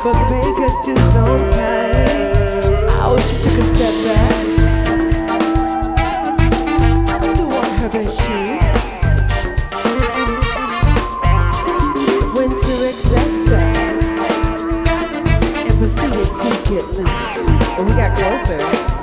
but pay good dues on time. Oh, she took a step back, threw on her best shoes, went to excess and proceeded to get loose. When we got closer,